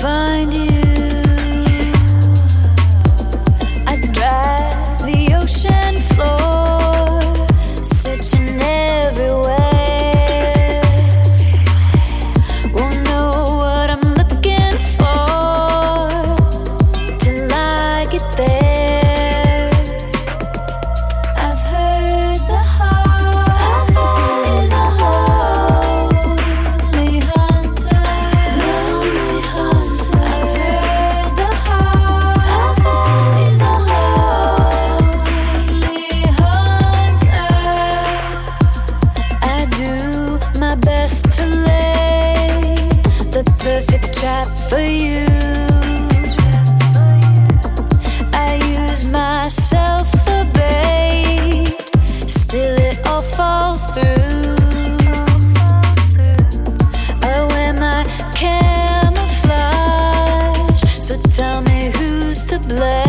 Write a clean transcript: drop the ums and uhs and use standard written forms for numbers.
find you. I drag the ocean floor, searching everywhere. Won't know what I'm looking for till I get there. I've heard the heart is a lonely hunter. Lonely hunter. I've heard the heart is a lonely hunter. I do my best to lay the perfect trap for you. I use myself for bait, still it all falls through. I wear my camouflage, so tell me who's to blame.